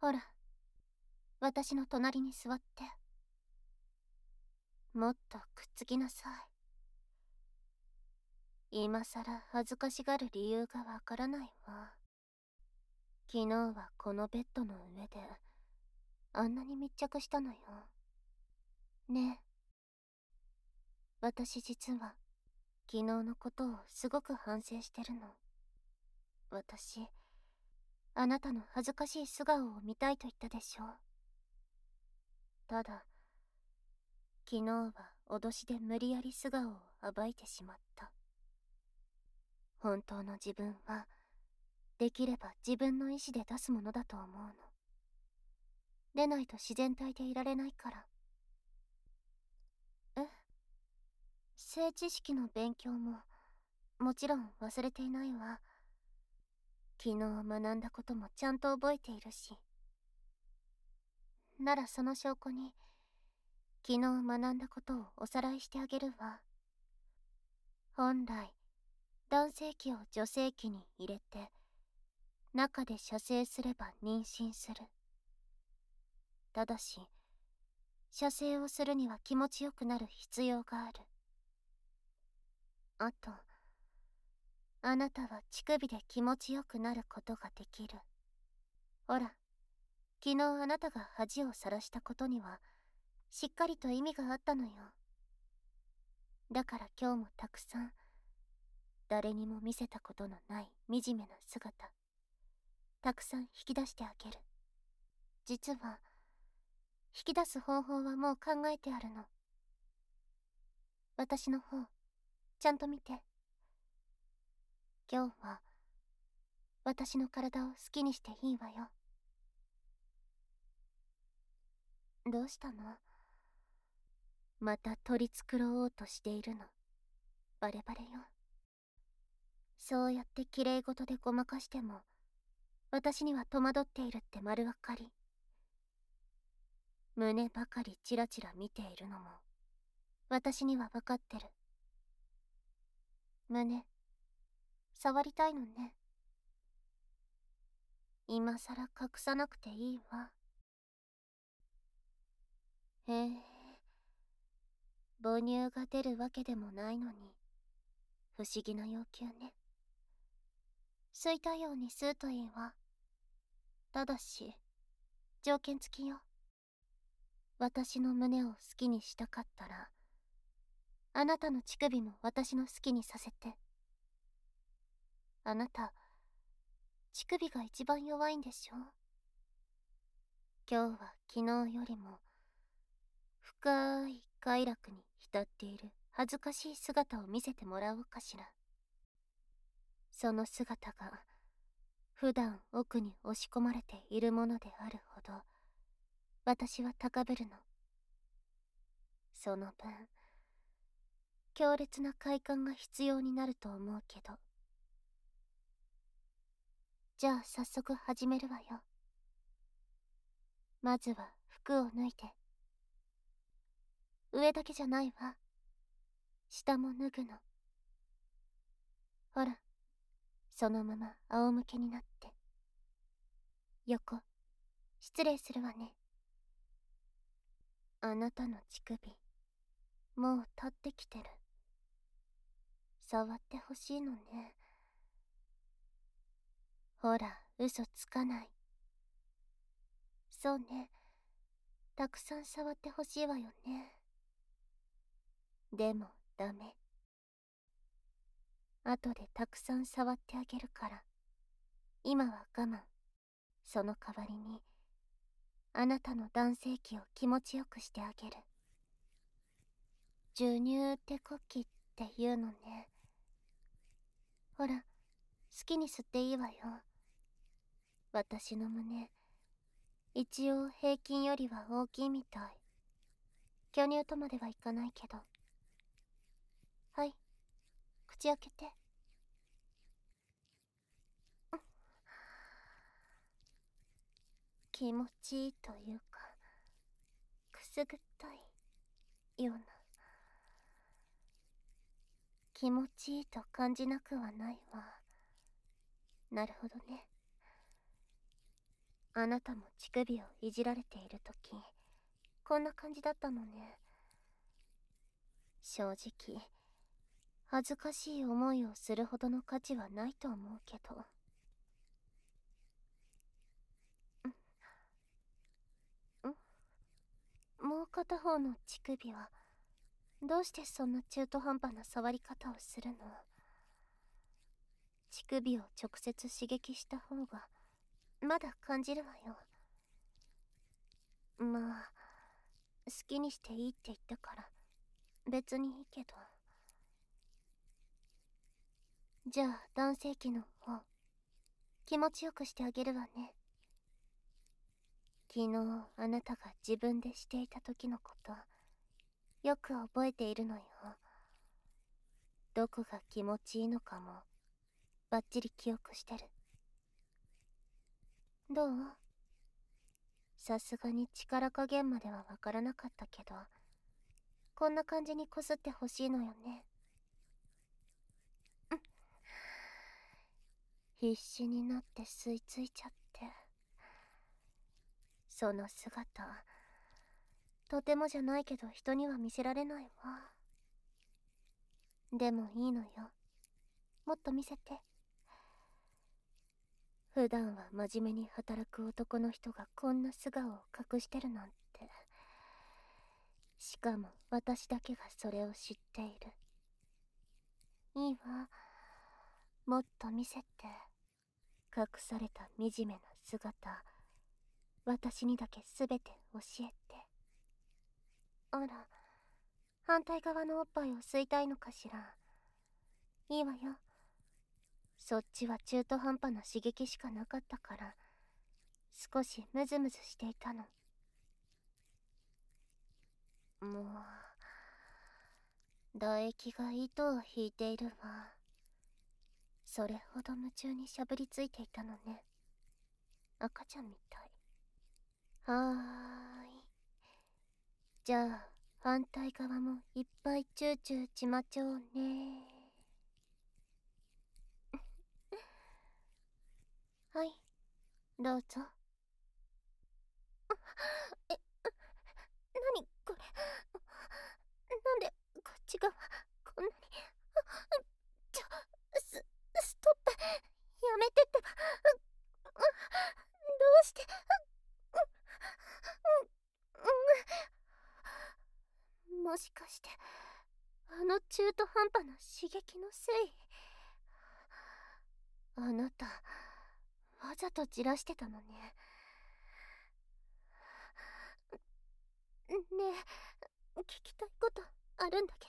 ほら、私の隣に座って。もっとくっつきなさい。今さら恥ずかしがる理由がわからないわ。昨日はこのベッドの上で、あんなに密着したのよ。ねえ、私実は、昨日のことをすごく反省してるの。私、あなたの恥ずかしい素顔を見たいと言ったでしょ。ただ、昨日は脅しで無理やり素顔を暴いてしまった。本当の自分は、できれば自分の意志で出すものだと思うの。でないと自然体でいられないから。え、性知識の勉強も、もちろん忘れていないわ。昨日学んだこともちゃんと覚えているし。ならその証拠に、昨日学んだことをおさらいしてあげるわ。本来、男性器を女性器に入れて、中で射精すれば妊娠する。ただし、射精をするには気持ちよくなる必要がある。あと、あなたは乳首で気持ちよくなることができる。ほら、昨日あなたが恥をさらしたことには、しっかりと意味があったのよ。だから今日もたくさん、誰にも見せたことのない惨めな姿、たくさん引き出してあげる。実は、引き出す方法はもう考えてあるの。私の方、ちゃんと見て。今日は、私の体を好きにしていいわよ。どうしたの？また取り繕おうとしているの。バレバレよ。そうやって綺麗事でごまかしても、私には戸惑っているって丸わかり。胸ばかりチラチラ見ているのも、私にはわかってる。胸、触りたいのね。今さら隠さなくていいわ。へえ、母乳が出るわけでもないのに、不思議な要求ね。吸いたいように吸うといいわ。ただし、条件付きよ。私の胸を好きにしたかったら、あなたの乳首も私の好きにさせて。あなた、乳首が一番弱いんでしょ？今日は昨日よりも、深い快楽に浸っている恥ずかしい姿を見せてもらおうかしら。その姿が、普段奥に押し込まれているものであるほど、私は高ぶるの。その分、強烈な快感が必要になると思うけど。じゃあ早速始めるわよ。まずは服を脱いで。上だけじゃないわ。下も脱ぐの。ほら、そのまま仰向けになって。横、失礼するわね。あなたの乳首、もう立ってきてる。触ってほしいのね。ほら、嘘つかない。そうね。たくさん触ってほしいわよね。でも、ダメ。後でたくさん触ってあげるから。今は我慢。その代わりに、あなたの男性器を気持ちよくしてあげる。授乳手こきって言うのね。ほら、好きに吸っていいわよ。私の胸、一応平均よりは大きいみたい。巨乳とまではいかないけど。はい、口開けて。気持ちいいというか、くすぐったいような。気持ちいいと感じなくはないわ。なるほどね。 あなたも乳首をいじられているとき、こんな感じだったのね。正直、恥ずかしい思いをするほどの価値はないと思うけど。もう片方の乳首は、どうしてそんな中途半端な触り方をするの？乳首を直接刺激した方が、まだ感じるわよ。まあ、好きにしていいって言ったから、別にいいけど。じゃあ、男性器の方、気持ちよくしてあげるわね。昨日、あなたが自分でしていた時のこと、よく覚えているのよ。どこが気持ちいいのかも、バッチリ記憶してる。どう？さすがに力加減まではわからなかったけど、こんな感じにこすってほしいのよね。必死になって吸い付いちゃって。その姿、とてもじゃないけど人には見せられないわ。でもいいのよ。もっと見せて。普段は真面目に働く男の人がこんな素顔を隠してるなんて。しかも私だけがそれを知っている。いいわ。もっと見せて。隠された惨めな姿、私にだけ全て教えて。あら、反対側のおっぱいを吸いたいのかしら。いいわよ。そっちは中途半端な刺激しかなかったから、少しムズムズしていたの。もう、唾液が糸を引いているわ。それほど夢中にしゃぶりついていたのね。赤ちゃんみたい。はーい。じゃあ、反対側もいっぱいチューチューちまちょうね。はい、どうぞ。え、なにこれ。なんで、こっち側、こんなに。ちょ、ストップ。やめてってば。どうして。もしかして、あの中途半端な刺激のせい？あなた、わざとじらしてたのね。ねえ、聞きたいことあるんだけ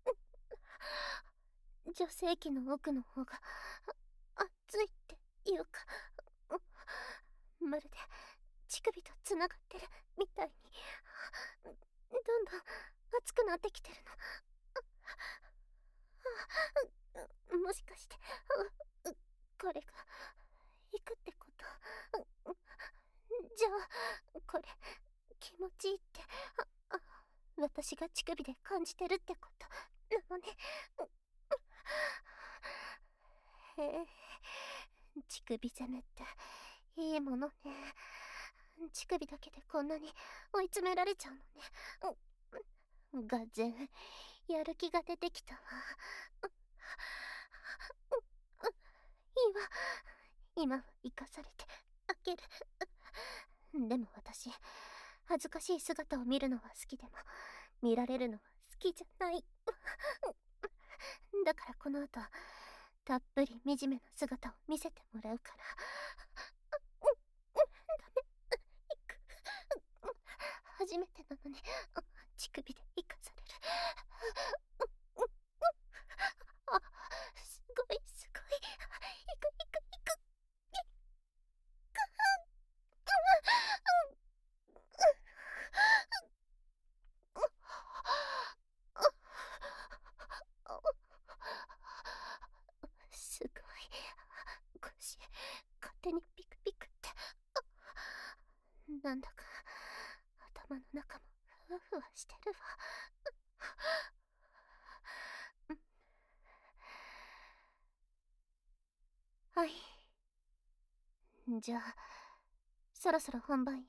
ど、女性器の奥の方が熱いっていうか、まるで乳首とつながってるみたいに、どんどん熱くなってきてるの。もしかして、これが行くってこと？じゃあ、これ気持ちいいって、あ私が乳首で感じてるってことなのね。へえ、乳首攻めっていいものね。乳首だけでこんなに追い詰められちゃうのね。がぜんやる気が出てきたわ。いいわ。今は生かされてあげる。でも私、恥ずかしい姿を見るのは好きでも、見られるのは好きじゃない。だからこの後、たっぷり惨めな姿を見せてもらうから。ダメ。初めてなのに、乳首で生かされる。すごい、すごい。いくいくいく。すごい。腰、勝手にピクピクって。なんだか、頭の中もふわふわしてるわ。はい。じゃあ、 そろそろ本番よ。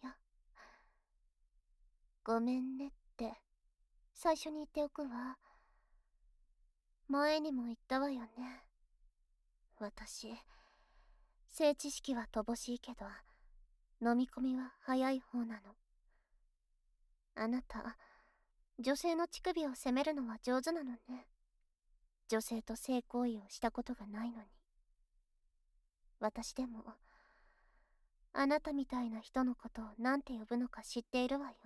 ごめんねって最初に言っておくわ。前にも言ったわよね。私、性知識は乏しいけど、飲み込みは早い方なの。あなた、女性の乳首を責めるのは上手なのね。女性と性行為をしたことがないのに。私でも、あなたみたいな人のことをなんて呼ぶのか知っているわよ。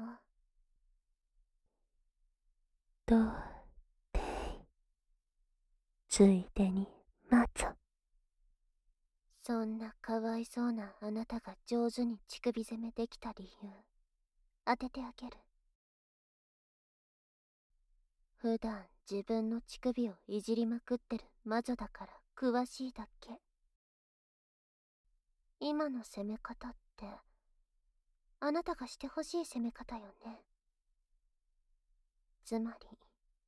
どうてい。ついでに待つ。 そんなかわいそうなあなたが上手に乳首攻めできた理由、当ててあげる。普段自分の乳首をいじりまくってる魔女だから詳しいだけ。今の攻め方って、あなたがしてほしい攻め方よね。つまり、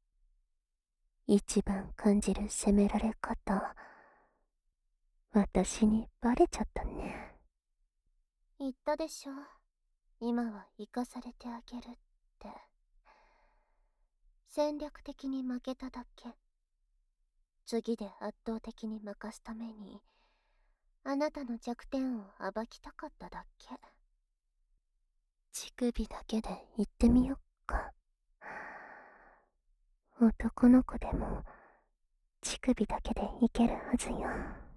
一番感じる責められ方、私にバレちゃったね。 言ったでしょ。今は生かされてあげるって。戦略的に負けただけ。次で圧倒的に負かすために、あなたの弱点を暴きたかっただけ。 乳首だけで言ってみよっか。男の子でも乳首だけでいけるはずよ。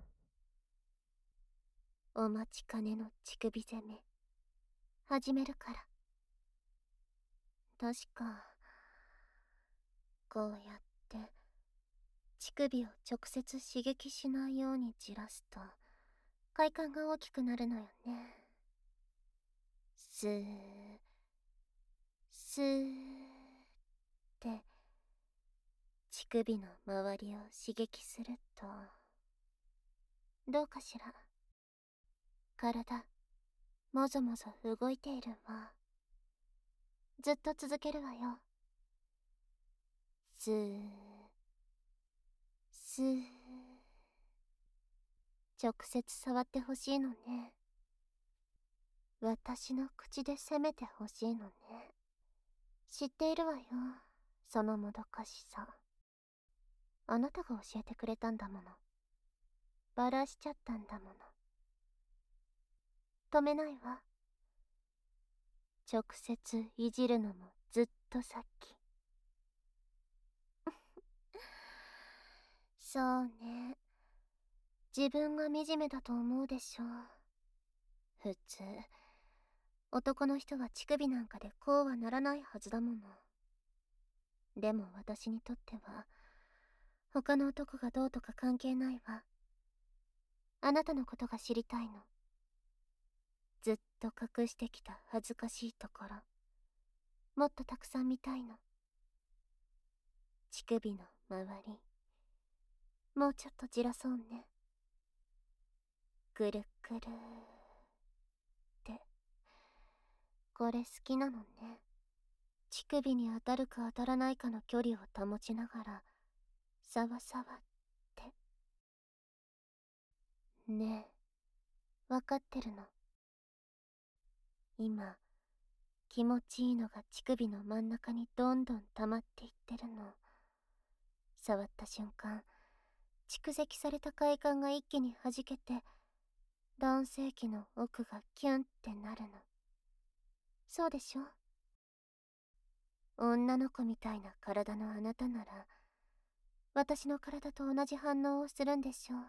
お待ちかねの乳首攻め、始めるから。確か、こうやって乳首を直接刺激しないようにじらすと快感が大きくなるのよね。スースーって乳首の周りを刺激すると、どうかしら。体もぞもぞ動いているわ。ずっと続けるわよ。スースー。直接触ってほしいのね。私の口で責めてほしいのね。知っているわよ、そのもどかしさ。あなたが教えてくれたんだもの。バラしちゃったんだもの。止めないわ。直接いじるのもずっとさっき。そうね。自分が惨めだと思うでしょう。普通、男の人は乳首なんかでこうはならないはずだもの。でも私にとっては、他の男がどうとか関係ないわ。あなたのことが知りたいの。ずっと隠してきた恥ずかしいところ、もっとたくさん見たいの。乳首の周り、もうちょっとじらそうね。くるくるって。これ好きなのね。乳首に当たるか当たらないかの距離を保ちながら、さわさわって。ねえ、わかってるの。今、気持ちいいのが乳首の真ん中にどんどん溜まっていってるの。触った瞬間、蓄積された快感が一気に弾けて、男性器の奥がキュンってなるの。そうでしょ？女の子みたいな体のあなたなら、私の体と同じ反応をするんでしょ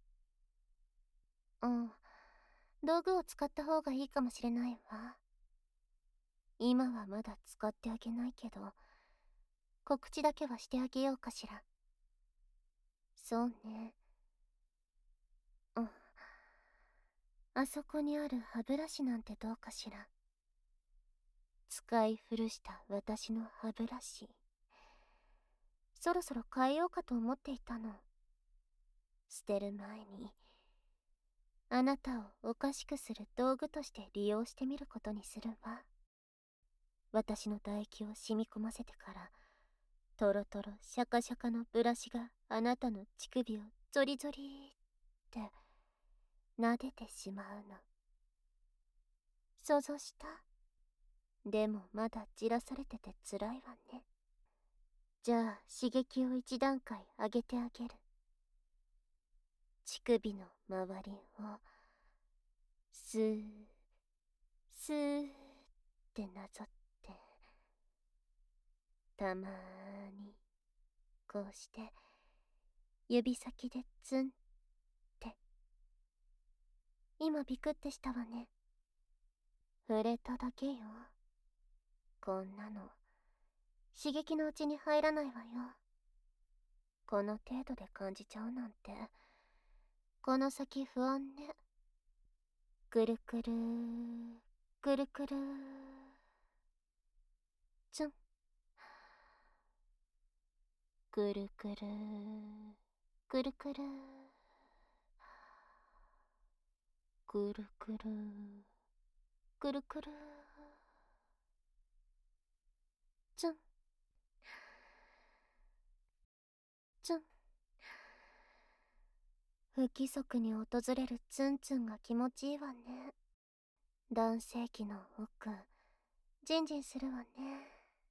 う。うん。道具を使った方がいいかもしれないわ。今はまだ使ってあげないけど、告知だけはしてあげようかしら。そうね。うん。あそこにある歯ブラシなんてどうかしら。使い古した私の歯ブラシ。そろそろ変えようかと思っていたの。捨てる前に、あなたをおかしくする道具として利用してみることにするわ。私の唾液を染み込ませてから、トロトロシャカシャカのブラシがあなたの乳首をゾリゾリって撫でてしまうの。 想像した。でもまだじらされてて辛いわね。じゃあ刺激を一段階上げてあげる。乳首の周りをスースーってなぞって、たまーにこうして指先でツンって。今ビクってしたわね。触れただけよ。こんなの刺激のうちに入らないわよ。この程度で感じちゃうなんて、この先不安ね。くるくるくるくるツン。くるくるくるくるくるくるくるくるツンツン。不規則に訪れるツンツンが気持ちいいわね。男性器の奥、ジンジンするわね。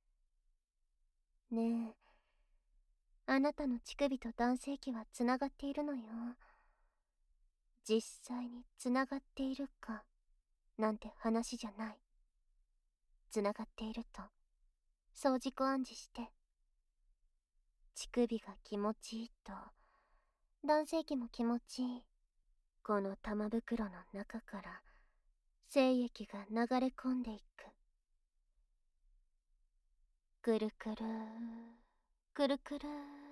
ねえ、あなたの乳首と男性器はつながっているのよ。実際につながっているかなんて話じゃない。つながっているとそう自己暗示して、乳首が気持ちいいと男性器も気持ちいい。この玉袋の中から精液が流れ込んでいく。くるくるくるくる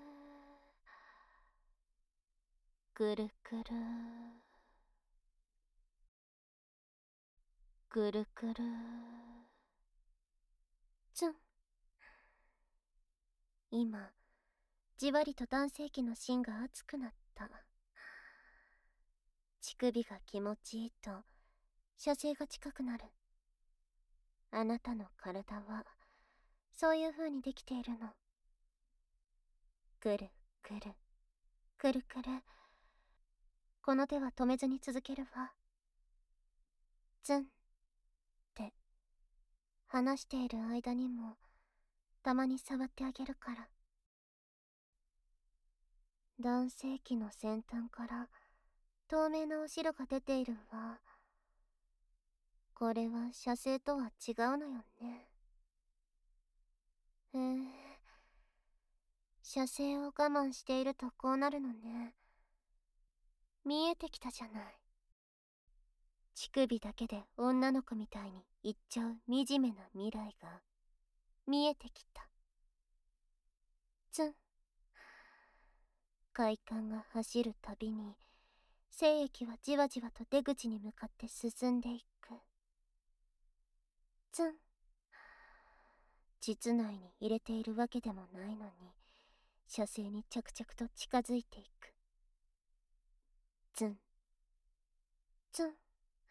くるくるくるくるツン。今じわりと男性器の芯が熱くなった。乳首が気持ちいいと射精が近くなる。あなたの体はそういう風にできているの。くるくるくるくる。この手は止めずに続けるわ。ツンって話している間にもたまに触ってあげるから。男性器の先端から透明なお汁が出ているわ。これは射精とは違うのよね。へえ、射精を我慢しているとこうなるのね。見えてきたじゃない。乳首だけで女の子みたいに言っちゃう惨めな未来が見えてきた。ツン。快感が走るたびに精液はじわじわと出口に向かって進んでいく。ツン。膣内に入れているわけでもないのに射精に着々と近づいていく。ツンツン。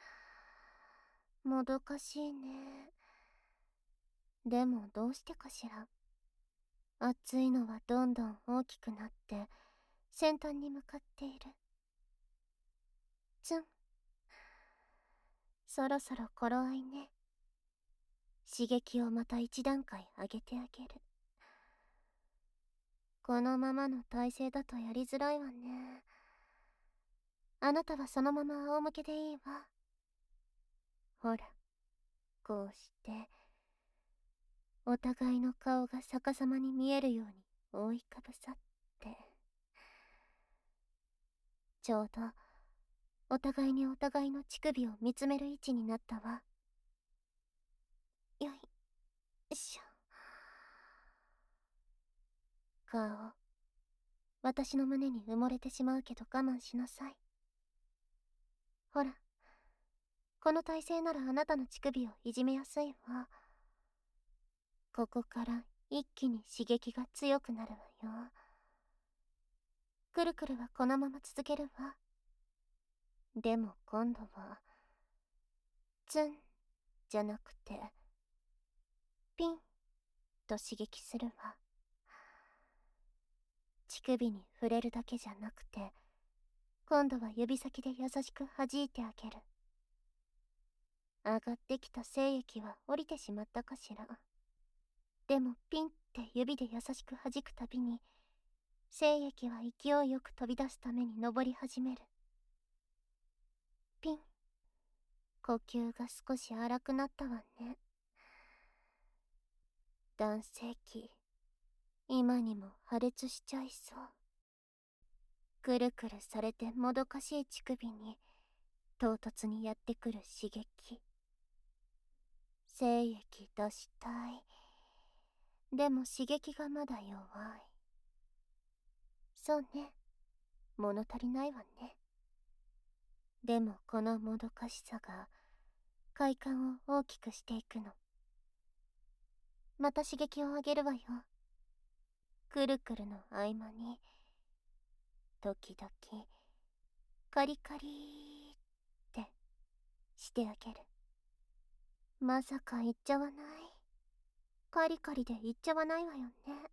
もどかしいね。でもどうしてかしら。熱いのはどんどん大きくなって先端に向かっている。ツン。そろそろ頃合いね。刺激をまた一段階上げてあげる。このままの体勢だとやりづらいわね。あなたはそのまま仰向けでいいわ。ほら、こうしてお互いの顔が逆さまに見えるように覆いかぶさって、ちょうどお互いにお互いの乳首を見つめる位置になったわ。よいしょ。顔、私の胸に埋もれてしまうけど我慢しなさい。ほら、この体勢ならあなたの乳首をいじめやすいわ。ここから一気に刺激が強くなるわよ。くるくるはこのまま続けるわ。でも今度はツンじゃなくてピンと刺激するわ。乳首に触れるだけじゃなくて、今度は指先で優しく弾いてあげる。 上がってきた精液は降りてしまったかしら。でもピンって指で優しく弾くたびに、精液は勢いよく飛び出すために登り始める。ピン。呼吸が少し荒くなったわね。男性器、今にも破裂しちゃいそう。くるくるされてもどかしい乳首に唐突にやってくる刺激。精液出したい。でも刺激がまだ弱い。そうね。物足りないわね。でもこのもどかしさが快感を大きくしていくの。また刺激をあげるわよ。くるくるの合間に時々カリカリってしてあげる。まさか言っちゃわない？カリカリで言っちゃわないわよね。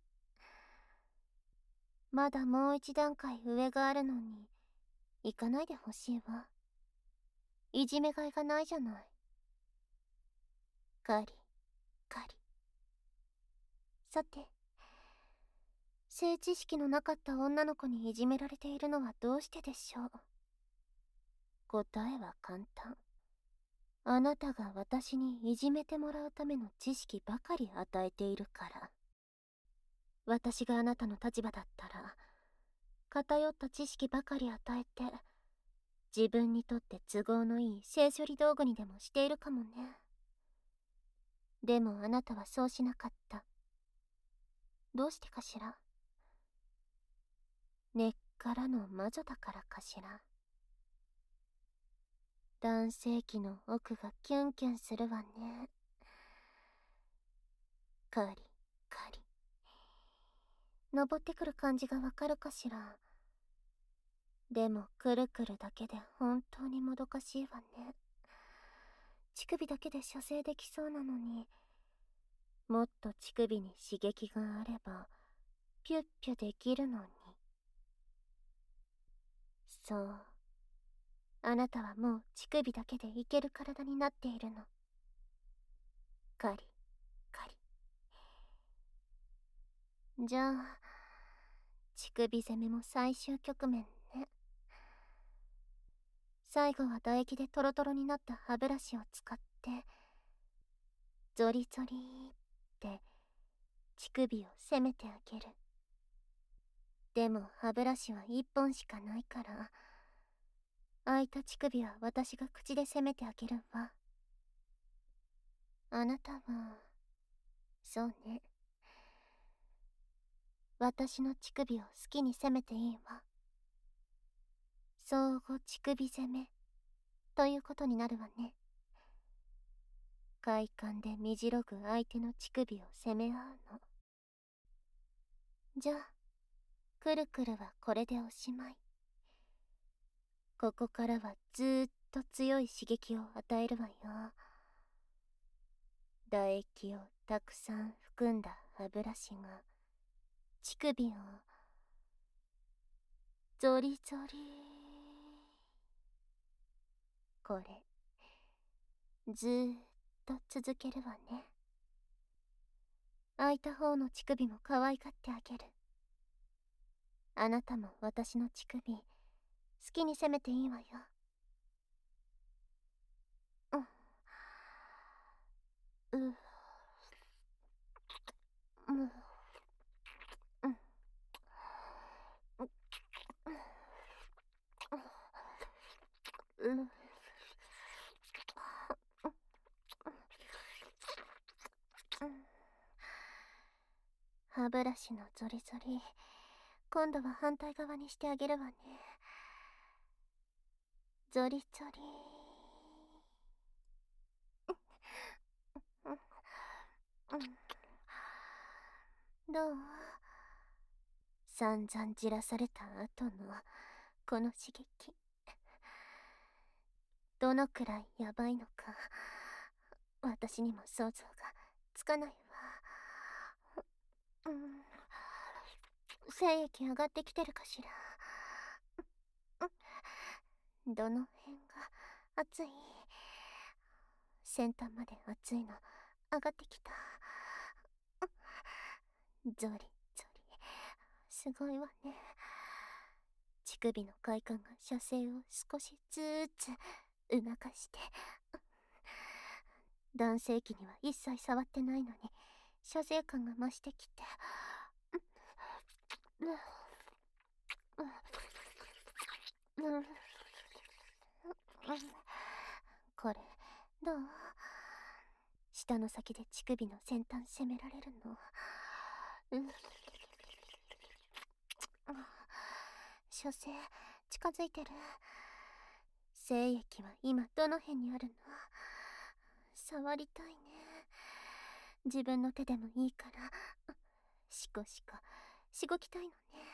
まだもう一段階上があるのに行かないでほしいわ。いじめがいがないじゃない。カリカリ。さて、性知識のなかった女の子にいじめられているのはどうしてでしょう。答えは簡単。あなたが私にいじめてもらうための知識ばかり与えているから。私があなたの立場だったら、偏った知識ばかり与えて、自分にとって都合のいい性処理道具にでもしているかもね。でもあなたはそうしなかった。どうしてかしら。根っからの魔女だからかしら。男性器の奥がキュンキュンするわね。カリカリ。登ってくる感じがわかるかしら。でもくるくるだけで本当にもどかしいわね。乳首だけで射精できそうなのに、もっと乳首に刺激があればピュッピュできるのに。そう、あなたはもう乳首だけでいける体になっているの。カリカリ。じゃあ乳首攻めも最終局面ね。最後は唾液でトロトロになった歯ブラシを使ってゾリゾリって乳首を攻めてあげる。でも歯ブラシは1本しかないから、空いた乳首は私が口で攻めてあげるわ。あなたは、そうね。私の乳首を好きに攻めていいわ。相互乳首攻め、ということになるわね。快感でみじろぐ相手の乳首を攻め合うの。じゃあ、くるくるはこれでおしまい。ここからはずーっと強い刺激を与えるわよ。唾液をたくさん含んだ歯ブラシが乳首をゾリゾリ。これずーっと続けるわね。空いた方の乳首も可愛がってあげる。あなたも私の乳首好きに攻めていいわよ。うん、うん、うん、うん、歯ブラシのゾリゾリ、今度は反対側にしてあげるわね。ゾリゾリ。どう？散々じらされた後のこの刺激、どのくらいヤバいのか私にも想像がつかないわ。精液上がってきてるかしら。どの辺が熱い？ 先端まで熱いの上がってきた。ゾリゾリ、すごいわね。乳首の快感が射精を少しずつ促して、男性器には一切触ってないのに射精感が増してきて、これどう？舌の先で乳首の先端攻められるの。射精近づいてる。精液は今どの辺にあるの？触りたいね。自分の手でもいいからしこしごきたいの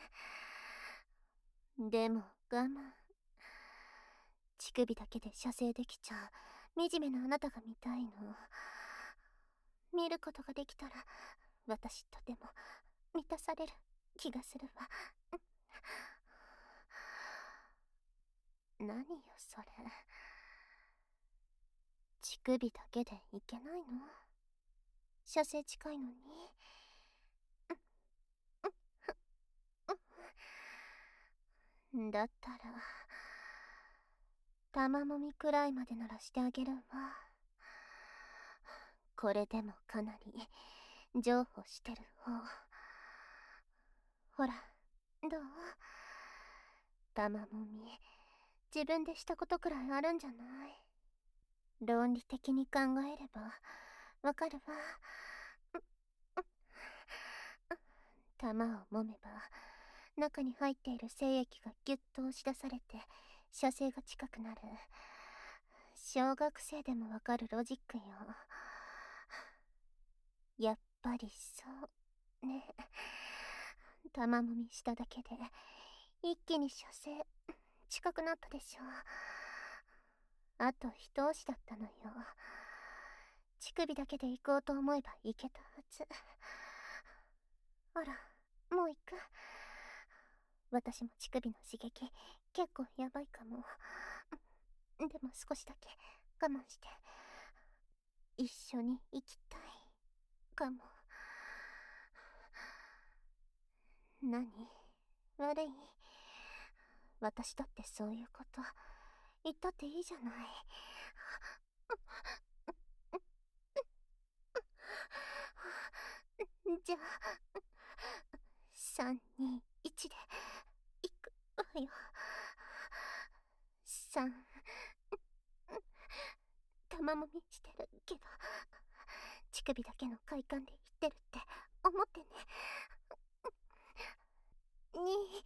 ね。でも我慢。乳首だけで射精できちゃう惨めなあなたが見たいの。見ることができたら私とても満たされる気がするわ。何よそれ。乳首だけでいけないの？射精近いのに。だったら玉もみくらいまでならしてあげるわ。これでもかなり譲歩してる方。ほらどう？玉もみ自分でしたことくらいあるんじゃない？論理的に考えればわかるわ。玉を揉めば中に入っている精液がギュッと押し出されて射精が近くなる。小学生でもわかるロジックよ。やっぱりそうね。玉もみしただけで一気に射精近くなったでしょ。あと一押しだったのよ。乳首だけで行こうと思えば行けたはず。あら、もう行く？私も乳首の刺激結構やばいかも。でも少しだけ我慢して。一緒に行きたいかも。何？悪い？私だってそういうこと言ったっていいじゃない。じゃあ321で行くわよ。3玉もみしてるけど乳首だけの快感で言ってるって思ってね。2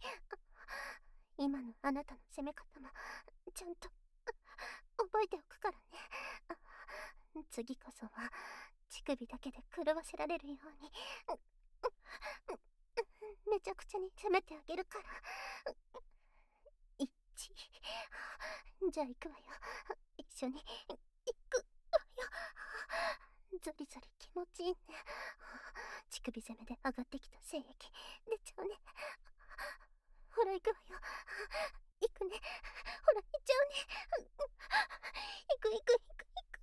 今のあなたの攻め方もちゃんと覚えておくからね。次こそは乳首だけで狂わせられるようにめちゃくちゃに攻めてあげるから。1じゃあ行くわよ。一緒に行くわよ。ゾリゾリ気持ちいいね。乳首攻めで上がってきた精液出ちゃうね。ほら行くわよ。行くね。ほら行っちゃうね。行く行く行く行く。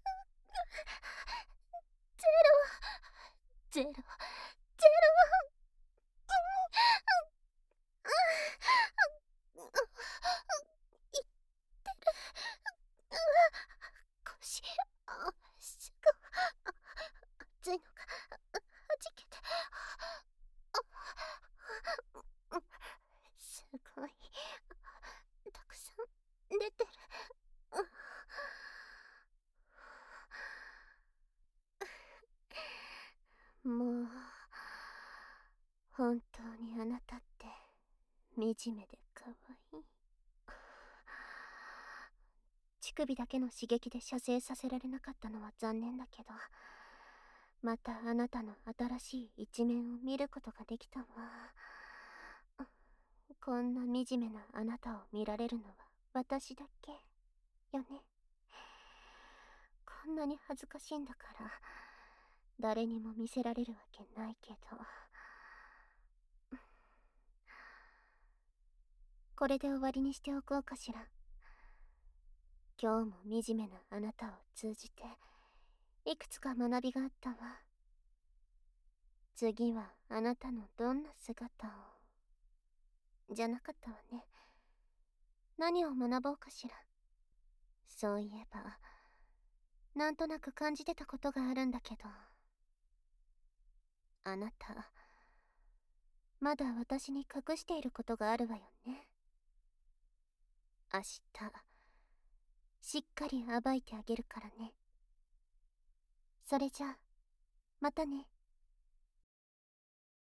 ゼロゼロゼロ。腰足が熱いのがはじけて。すごいたくさん出てる。もう本当にあなたって惨めで可愛い。乳首だけの刺激で射精させられなかったのは残念だけど、またあなたの新しい一面を見ることができたわ。こんな惨めなあなたを見られるのは私だけよね。こんなに恥ずかしいんだから誰にも見せられるわけないけど。これで終わりにしておこうかしら。今日も惨めなあなたを通じていくつか学びがあったわ。次はあなたのどんな姿を。じゃなかったわね。何を学ぼうかしら。そういえば、なんとなく感じてたことがあるんだけど。あなた、まだ私に隠していることがあるわよね。明日、しっかり暴いてあげるからね。それじゃあ、またね。